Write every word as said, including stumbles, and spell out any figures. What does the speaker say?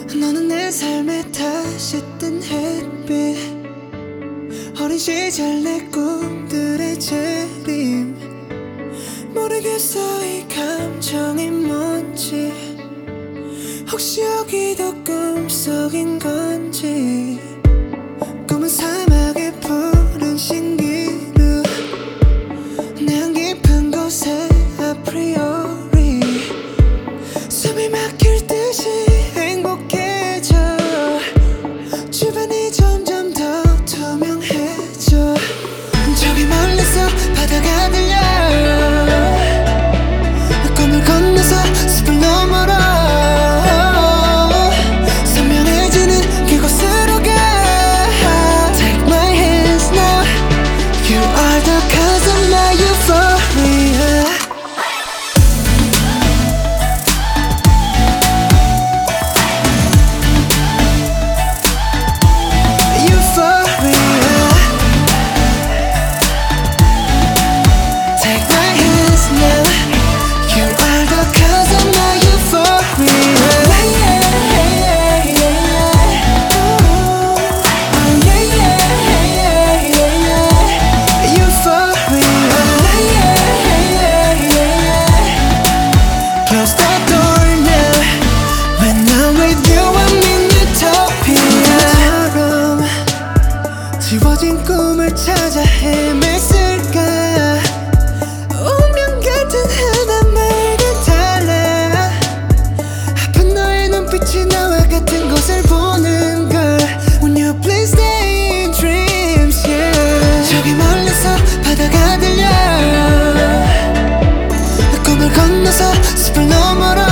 너는 내 삶에 다시 뜬 햇빛, 어린 시절 내 꿈들의 재림. 모르겠어 이 감정이 뭔지, 혹시 여기도 꿈속인 건지. 꿈은 사막의 푸른 신기루, 내 깊은 곳에 아프리오리 숨이 막힐 듯이 행복해져. 주변이 점점 더 투명해져. 저기 멀리서 바다가 들려, 꿈을 건너서 숲을 너머로 선명해지는 그곳으로 가. Take my hands now, you are the cause of my euphoria. 지워진 꿈을 찾아 헤맸을까. 운명 같은 하나말과 달라. 아픈 너의 눈빛이 나와 같은 곳을 보는 걸. When you please stay in dreams, yeah. 저기 멀리서 바다가 들려, 꿈을 건너서 숲을 너머로